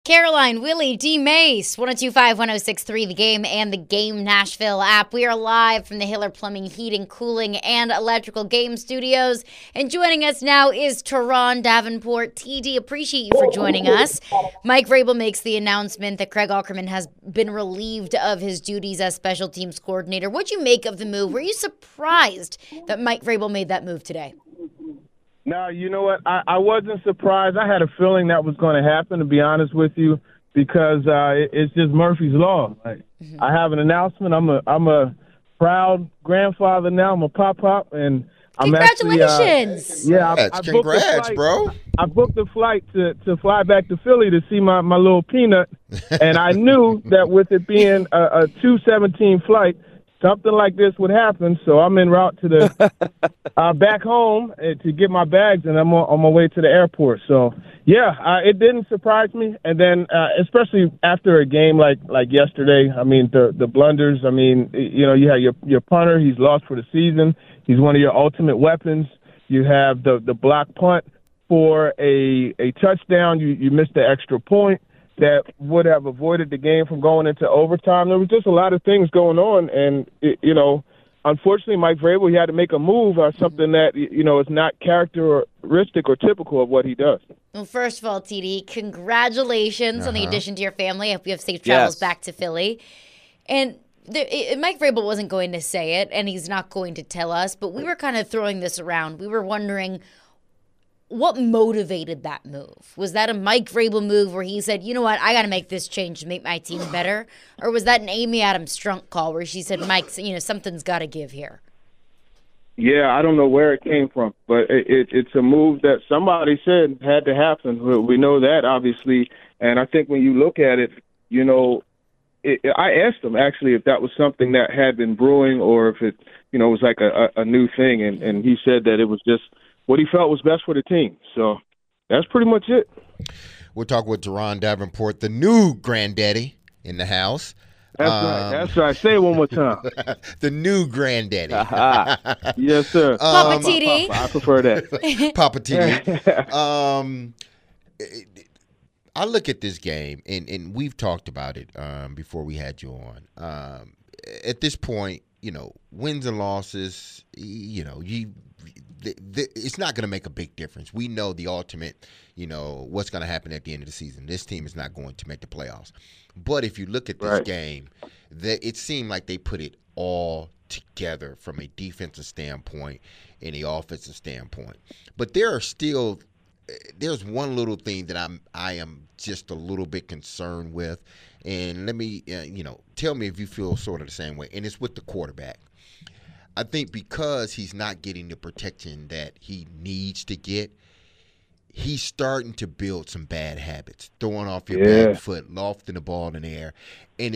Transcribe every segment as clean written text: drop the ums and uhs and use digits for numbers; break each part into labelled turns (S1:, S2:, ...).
S1: Caroline, Willie, D. Mace, 1025, 1063, The Game, and the Game Nashville app. We are live from the Hiller Plumbing, Heating, Cooling, and Electrical Game Studios. And joining us now is Teron Davenport. TD, appreciate you for joining us. Mike Vrabel makes the announcement that Craig Aukerman has been relieved of his duties as special teams coordinator. What'd you make of the move? Were you surprised that Mike Vrabel made that move today?
S2: No, you know what? I wasn't surprised. I had a feeling that was going to happen, to be honest with you, because it's just Murphy's Law. I have an announcement. I'm a proud grandfather now. I'm a pop, and I'm actually
S1: Congratulations!
S2: I
S3: Congrats, bro.
S2: I booked a flight to fly back to Philly to see my little peanut, and I knew that with it being a 2:17 flight, something like this would happen, so I'm en route to the back home to get my bags, and I'm on my way to the airport. So, it didn't surprise me. And then, especially after a game like yesterday, I mean, the blunders. I mean, you have your punter. He's lost for the season. He's one of your ultimate weapons. You have the block punt for a touchdown. You missed the extra point that would have avoided the game from going into overtime. There was just a lot of things going on, and unfortunately, Mike Vrabel, he had to make a move on something that is not characteristic or typical of what he does.
S1: Well, first of all, TD, congratulations on the addition to your family. I hope you have safe travels back to Philly. And Mike Vrabel wasn't going to say it, and he's not going to tell us, but we were kind of throwing this around. We were wondering, what motivated that move? Was that a Mike Vrabel move where he said, you know what, I got to make this change to make my team better? Or was that an Amy Adams Strunk call where she said, Mike, something's got to give here?
S2: Yeah, I don't know where it came from, but it's a move that somebody said had to happen. We know that, obviously. And I think when you look at it, I asked him, actually, if that was something that had been brewing or if it, was like a new thing. And he said that it was just what he felt was best for the team. So that's pretty much it.
S3: We'll talk with Teron Davenport, the new granddaddy in the house.
S2: That's right. That's right. Say it one more time.
S3: The new granddaddy.
S2: Yes, sir.
S1: Papa TD.
S2: I prefer that.
S3: Papa TD. I look at this game, and we've talked about it before we had you on. At this point, wins and losses, it's not going to make a big difference. We know the ultimate, what's going to happen at the end of the season. This team is not going to make the playoffs. But if you look at this game, it seemed like they put it all together from a defensive standpoint and a offensive standpoint. But there's one little thing that I am just a little bit concerned with. And let me, tell me if you feel sort of the same way. And it's with the quarterback. I think because he's not getting the protection that he needs to get, he's starting to build some bad habits, throwing off your back foot, lofting the ball in the air, and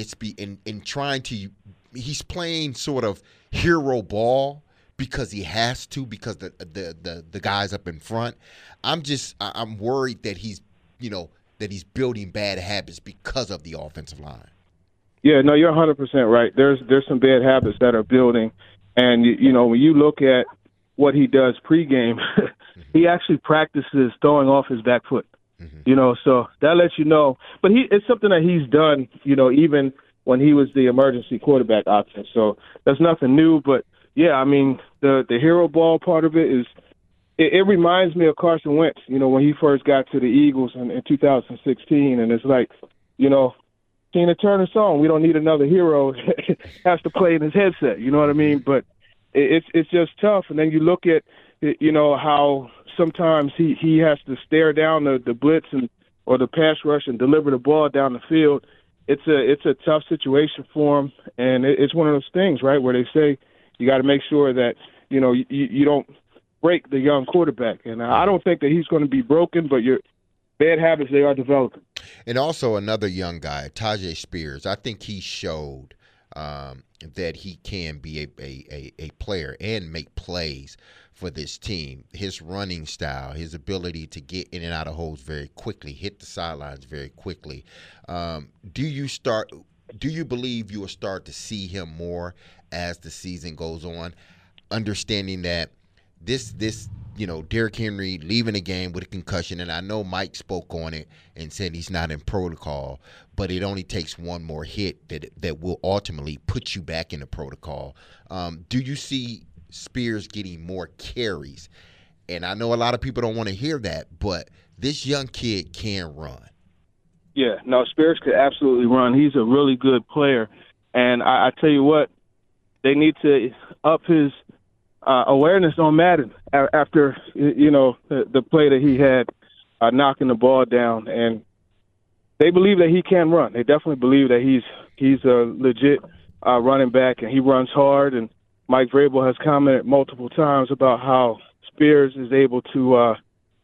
S3: he's playing sort of hero ball because he has to, because the guys up in front. I'm worried that he's building bad habits because of the offensive line.
S2: Yeah, no, you're 100% right. There's some bad habits that are building. And, when you look at what he does pregame, he actually practices throwing off his back foot, so that lets you know. But it's something that he's done, even when he was the emergency quarterback option. So that's nothing new. But, yeah, I mean, the hero ball part of it is it reminds me of Carson Wentz, when he first got to the Eagles in 2016. And it's like, Tina Turner song, we don't need another hero, has to play in his headset, you know what I mean? But it's just tough. And then you look at, how sometimes he has to stare down the blitz or the pass rush and deliver the ball down the field. It's a tough situation for him. And it's one of those things, right, where they say you got to make sure that, you don't break the young quarterback. And I don't think that he's going to be broken, but your bad habits, they are developing.
S3: And also another young guy, Tyjae Spears. I think he showed that he can be a player and make plays for this team. His running style, his ability to get in and out of holes very quickly, hit the sidelines very quickly. Do you believe you will start to see him more as the season goes on, understanding that this Derrick Henry leaving the game with a concussion, and I know Mike spoke on it and said he's not in protocol, but it only takes one more hit that will ultimately put you back in the protocol. Do you see Spears getting more carries? And I know a lot of people don't want to hear that, but this young kid can run.
S2: Yeah, no, Spears could absolutely run. He's a really good player. And I tell you what, they need to up his awareness on Madden after, the play that he had knocking the ball down. And they believe that he can run. They definitely believe that he's a legit running back, and he runs hard. And Mike Vrabel has commented multiple times about how Spears is able to,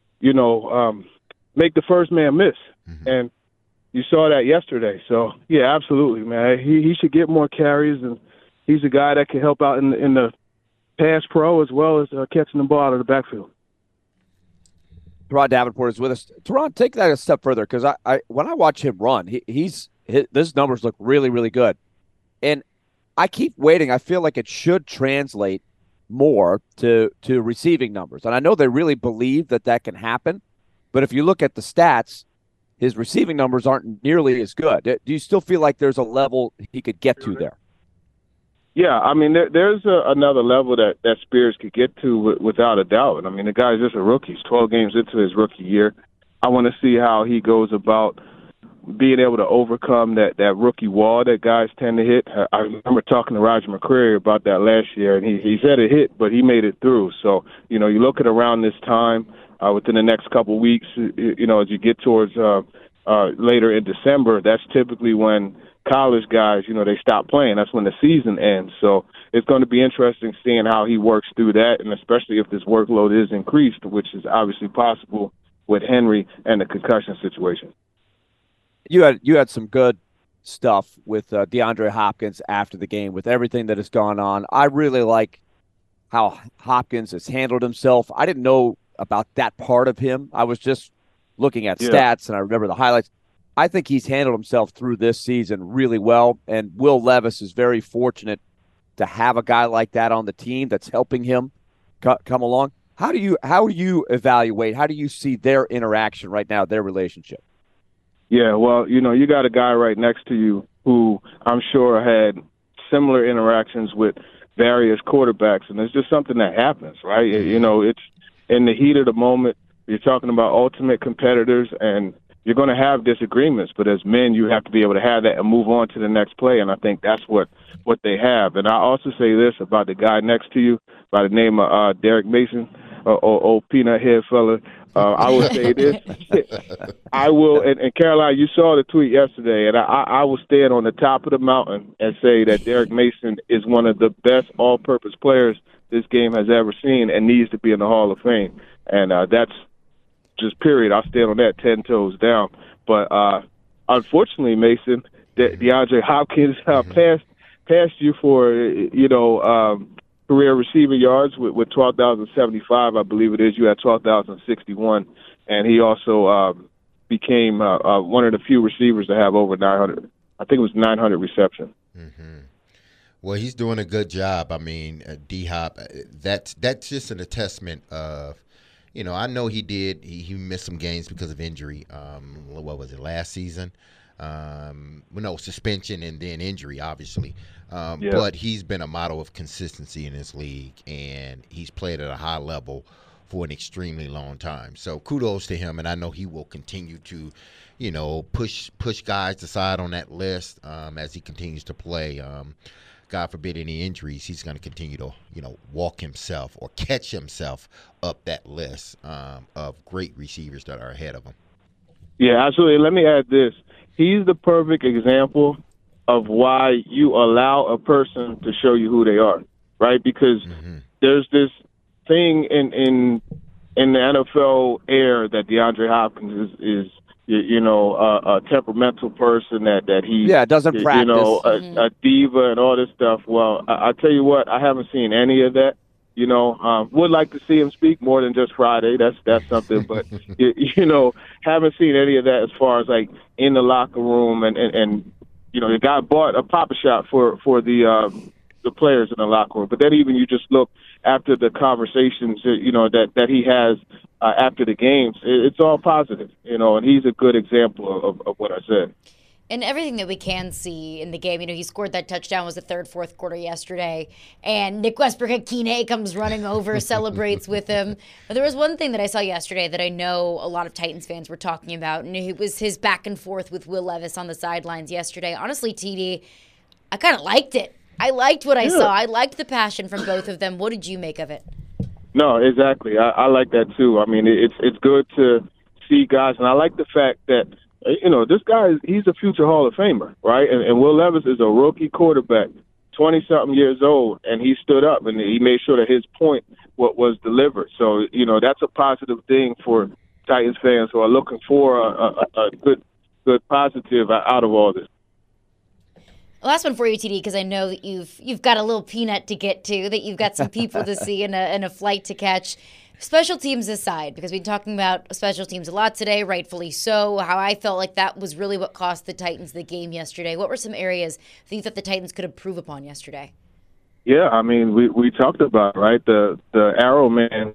S2: make the first man miss. Mm-hmm. And you saw that yesterday. So, yeah, absolutely, man. He should get more carries, and he's a guy that can help out in the pass pro as well as catching the ball out of the backfield.
S4: Teron Davenport is with us. Teron, take that a step further, because I when I watch him run, his numbers look really, really good. And I keep waiting. I feel like it should translate more to receiving numbers. And I know they really believe that can happen. But if you look at the stats, his receiving numbers aren't nearly as good. Do you still feel like there's a level he could get to there?
S2: Yeah, I mean, there's another level that Spears could get to without a doubt. I mean, the guy's just a rookie. He's 12 games into his rookie year. I want to see how he goes about being able to overcome that rookie wall that guys tend to hit. I remember talking to Roger McCreary about that last year, and he said it hit, but he made it through. So, you look at around this time, within the next couple of weeks, as you get towards later in December, that's typically when college guys, they stop playing. That's when the season ends. So it's going to be interesting seeing how he works through that, and especially if this workload is increased, which is obviously possible with Henry and the concussion situation.
S4: You had some good stuff with DeAndre Hopkins after the game with everything that has gone on. I really like how Hopkins has handled himself. I didn't know about that part of him. I was just looking at stats, and I remember the highlights. I think he's handled himself through this season really well, and Will Levis is very fortunate to have a guy like that on the team that's helping him come along. How do you evaluate, how do you see their interaction right now, their relationship?
S2: Yeah, well, you got a guy right next to you who I'm sure had similar interactions with various quarterbacks, and it's just something that happens, right? It's in the heat of the moment. You're talking about ultimate competitors, and you're going to have disagreements, but as men, you have to be able to have that and move on to the next play, and I think that's what they have. And I also say this about the guy next to you by the name of Derek Mason, old peanut head fella. I will say this. I will, and Caroline, you saw the tweet yesterday, and I will stand on the top of the mountain and say that Derek Mason is one of the best all-purpose players this game has ever seen and needs to be in the Hall of Fame. And that's just period. I'll stand on that 10 toes down. But unfortunately, Mason, DeAndre Hopkins passed you for, career receiving yards with 12,075, I believe it is. You had 12,061. And he also became one of the few receivers to have over 900. I think it was 900 reception.
S3: Mm-hmm. Well, he's doing a good job. I mean, D-Hop, that's just an attestment of, I know he did. He missed some games because of injury. What was it, last season? Suspension and then injury, obviously. But he's been a model of consistency in this league, and he's played at a high level for an extremely long time. So kudos to him, and I know he will continue to, push guys aside on that list as he continues to play. God forbid any injuries, he's going to continue to, walk himself or catch himself up that list of great receivers that are ahead of him.
S2: Yeah, absolutely. Let me add this. He's the perfect example of why you allow a person to show you who they are, right? Because there's this thing in the NFL air that DeAndre Hopkins is a temperamental person that he
S4: doesn't practice,
S2: a diva and all this stuff. Well, I tell you what, I haven't seen any of that. Would like to see him speak more than just Friday. That's something, but haven't seen any of that as far as like in the locker room and the guy bought a Papa Shop for the the players in the locker room. But then even you just look after the conversations, that he has after the games, it's all positive, and he's a good example of what I said.
S1: And everything that we can see in the game, he scored that touchdown, was the third, fourth quarter yesterday, and Nick Westbrook-Akine comes running over, celebrates with him. But there was one thing that I saw yesterday that I know a lot of Titans fans were talking about, and it was his back and forth with Will Levis on the sidelines yesterday. Honestly, TD, I kind of liked it. I liked what I saw. I liked the passion from both of them. What did you make of it? No,
S2: exactly. I like that too. I mean, it's good to see guys, and I like the fact that this guy, he's a future Hall of Famer, right? And Will Levis is a rookie quarterback, 20-something years old, and he stood up and he made sure that his point was delivered. So, that's a positive thing for Titans fans who are looking for a good positive out of all this.
S1: Last one for you, TD, because I know that you've got a little peanut to get to, that you've got some people to see and a flight to catch. Special teams aside, because we've been talking about special teams a lot today, rightfully so, how I felt like that was really what cost the Titans the game yesterday. What were some areas that you thought the Titans could improve upon yesterday?
S2: Yeah, I mean, we talked about, right, the arrow man.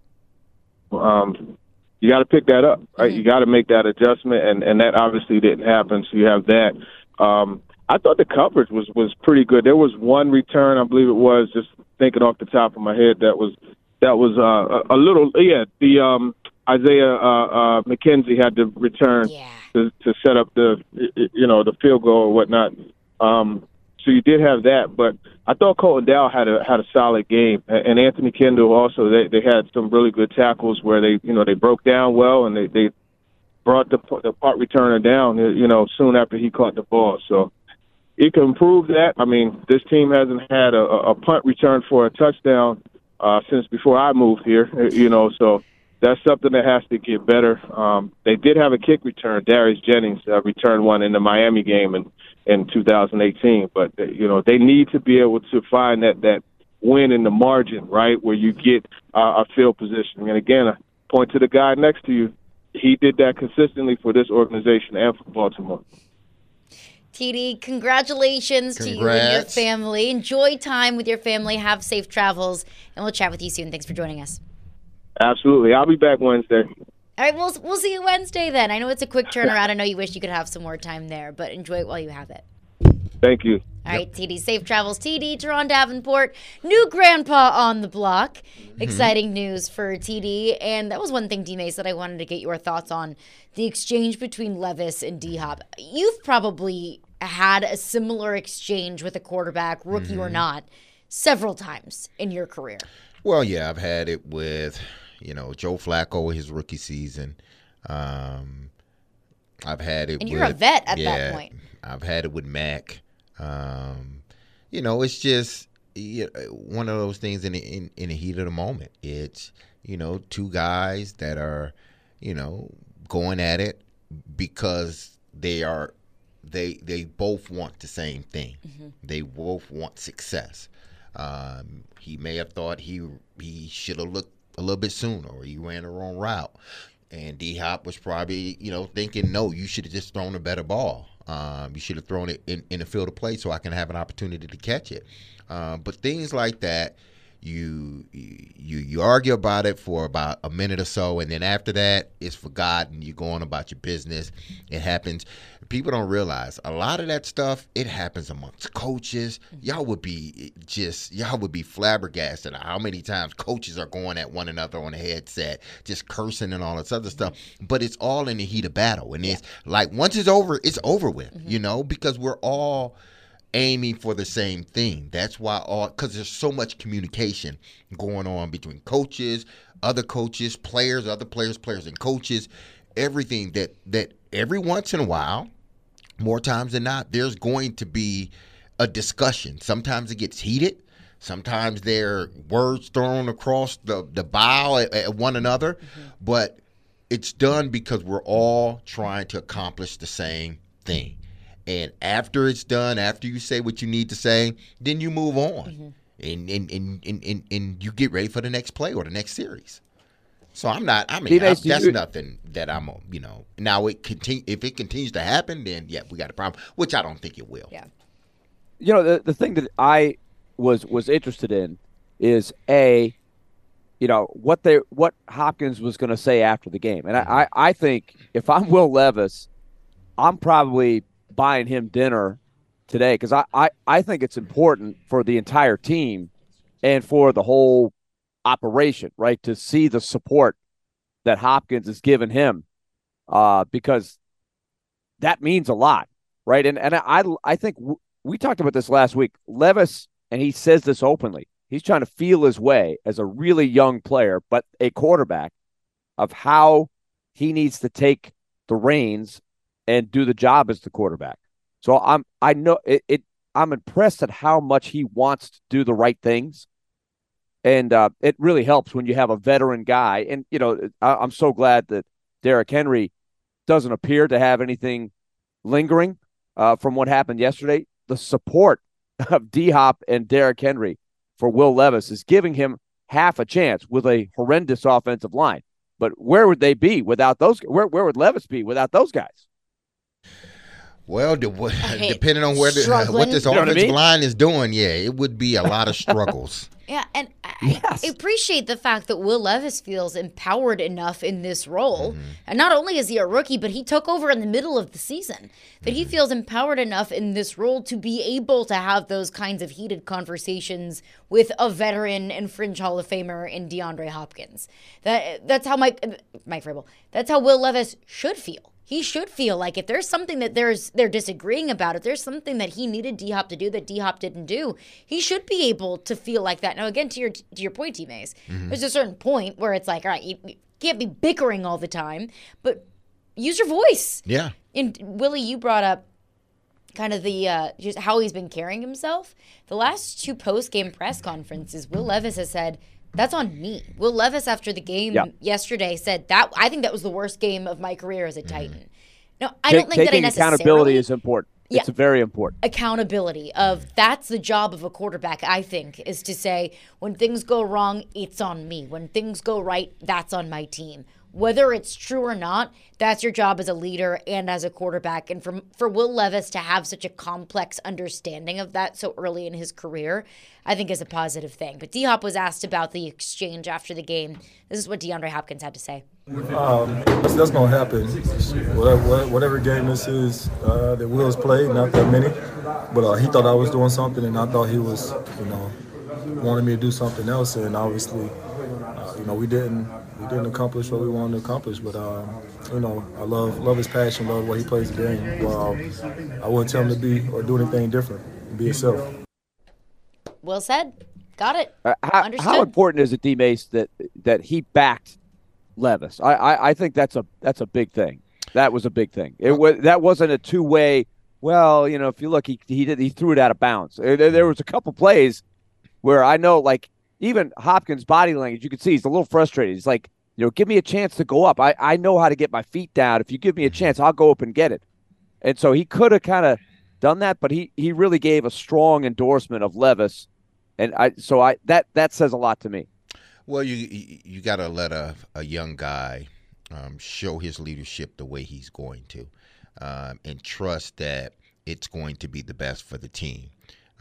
S2: You got to pick that up, right? Mm-hmm. You got to make that adjustment, and that obviously didn't happen, so you have that. I thought the coverage was pretty good. There was one return, I believe it was, just thinking off the top of my head, that was a little, the Isaiah McKenzie had to return to set up the field goal or whatnot. So you did have that, but I thought Colton Dowell had a solid game, and Anthony Kendall also. They had some really good tackles where they broke down well, and they brought the punt returner down soon after he caught the ball. So you can improve that. I mean, this team hasn't had a punt return for a touchdown since before I moved here, so that's something that has to get better. They did have a kick return. Darius Jennings returned one in the Miami game in 2018, but they need to be able to find that win in the margin, right, where you get a field position. And again, I point to the guy next to you. He did that consistently for this organization and for Baltimore.
S1: TD, congratulations to you and your family. Enjoy time with your family. Have safe travels, and we'll chat with you soon. Thanks for joining us.
S2: Absolutely. I'll be back Wednesday.
S1: All right, we'll see you Wednesday then. I know it's a quick turnaround. I know you wish you could have some more time there, but enjoy it while you have it.
S2: Thank you.
S1: All right, TD, safe travels. TD, Teron Davenport, new grandpa on the block. Mm-hmm. Exciting news for TD. And that was one thing, D-Mace, that I wanted to get your thoughts on, the exchange between Levis and D-Hop. You've probably had a similar exchange with a quarterback, rookie or not, several times in your career.
S3: Well, yeah, I've had it with, Joe Flacco his rookie season. I've had it
S1: and you're a vet at that point.
S3: I've had it with Mac. It's just one of those things in the heat of the moment. It's, two guys that are, going at it because they both want the same thing. Mm-hmm. They both want success. He may have thought he should have looked a little bit sooner, or he ran the wrong route. And D-Hop was probably, thinking, no, you should have just thrown a better ball. You should have thrown it in the field of play so I can have an opportunity to catch it. But things like that, you argue about it for about a minute or so, and then after that, it's forgotten. You go on about your business. It happens. People don't realize a lot of that stuff, it happens amongst coaches. Y'all would be flabbergasted at how many times coaches are going at one another on a headset, just cursing and all this other stuff. But it's all in the heat of battle. And it's like, once it's over with, because we're all aiming for the same thing. That's why because there's so much communication going on between coaches, other coaches, players, other players and coaches, everything that every once in a while, more times than not, there's going to be a discussion. Sometimes it gets heated. Sometimes there are words thrown across the bow at one another. Mm-hmm. But it's done because we're all trying to accomplish the same thing. And after it's done, after you say what you need to say, then you move on. Mm-hmm. And you get ready for the next play or the next series. So that's nothing that I'm, now if it continues to happen, then we got a problem, which I don't think it will.
S1: Yeah.
S4: The thing that I was interested in is what Hopkins was going to say after the game. And I think if I'm Will Levis, I'm probably buying him dinner today because I think it's important for the entire team and for the whole operation, right, to see the support that Hopkins has given him because that means a lot, right? And I think we talked about this last week. Levis, and he says this openly, he's trying to feel his way as a really young player, but a quarterback, of how he needs to take the reins and do the job as the quarterback. So I'm impressed at how much he wants to do the right things. And it really helps when you have a veteran guy. And, I'm so glad that Derrick Henry doesn't appear to have anything lingering from what happened yesterday. The support of D-Hop and Derrick Henry for Will Levis is giving him half a chance with a horrendous offensive line. But where would they be without those? Where would Levis be without those guys?
S3: Well, depending on what this offensive line is doing, it would be a lot of struggles.
S1: Yeah, and I appreciate the fact that Will Levis feels empowered enough in this role. Mm-hmm. And not only is he a rookie, but he took over in the middle of the season. That he feels empowered enough in this role to be able to have those kinds of heated conversations with a veteran and fringe Hall of Famer in DeAndre Hopkins. That's how Mike Vrabel. That's how Will Levis should feel. He should feel like if there's something that they're disagreeing about, if there's something that he needed D-Hop to do that D-Hop didn't do, he should be able to feel like that. Now, again, to your point, T-Mace, there's a certain point where it's like, all right, you can't be bickering all the time, but use your voice.
S3: Yeah.
S1: And Willie, you brought up kind of the just how he's been carrying himself. The last two post-game press conferences, Will Levis has said, that's on me. Will Levis, after the game yesterday, said that I think that was the worst game of my career as a Titan. No, I don't think that I necessarily.
S4: Accountability is important.
S1: Yeah,
S4: it's very important.
S1: Accountability that's the job of a quarterback, I think, is to say when things go wrong, it's on me. When things go right, that's on my team. Whether it's true or not, that's your job as a leader and as a quarterback. And for Will Levis to have such a complex understanding of that so early in his career, I think is a positive thing. But D-Hop was asked about the exchange after the game. This is what DeAndre Hopkins had to say.
S5: That's going to happen. Whatever game this is that Will's played, not that many. But he thought I was doing something, and I thought he was, wanted me to do something else. And obviously, we didn't accomplish what we wanted to accomplish. But, I love his passion, love the way he plays the game. Well, I wouldn't tell him to be or do anything different. Be himself.
S1: Well said. Got it.
S4: How important is it, D-Mace, that he backed Levis? I think that's a big thing. That was a big thing. That wasn't a two-way. Well, if you look, he threw it out of bounds. There was a couple plays where I know, like, even Hopkins' body language, you could see he's a little frustrated. He's like, give me a chance to go up. I know how to get my feet down. If you give me a chance, I'll go up and get it. And so he could have kind of done that, but he really gave a strong endorsement of Levis, and that says a lot to me.
S3: Well, you got to let a young guy show his leadership the way he's going to, and trust that it's going to be the best for the team.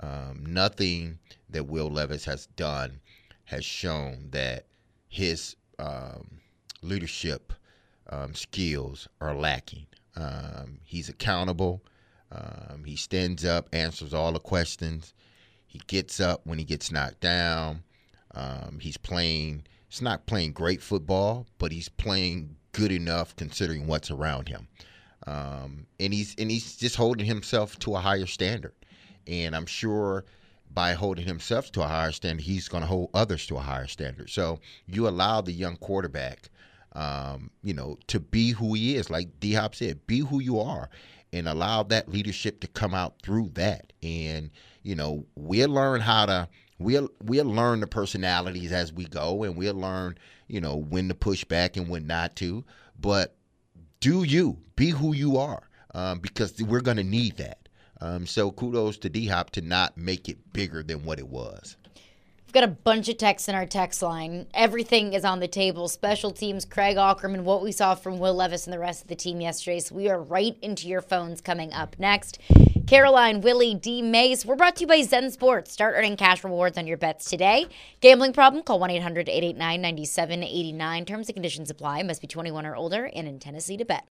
S3: Nothing that Will Levis has done has shown that his leadership skills are lacking. He's accountable. He stands up, answers all the questions. He gets up when he gets knocked down. He's not playing great football, but he's playing good enough considering what's around him. And he's just holding himself to a higher standard. And I'm sure by holding himself to a higher standard, he's going to hold others to a higher standard. So you allow the young quarterback, to be who he is. Like D-Hop said, be who you are and allow that leadership to come out through that. And, we'll learn we'll learn the personalities as we go, and we'll learn, when to push back and when not to. But be who you are, because we're going to need that. So kudos to D-Hop to not make it bigger than what it was.
S1: We've got a bunch of texts in our text line. Everything is on the table. Special teams, Craig Aukerman, what we saw from Will Levis and the rest of the team yesterday. So we are right into your phones coming up next. Caroline, Willie, D. Mace. We're brought to you by Zen Sports. Start earning cash rewards on your bets today. Gambling problem? Call 1-800-889-9789. Terms and conditions apply. Must be 21 or older and in Tennessee to bet.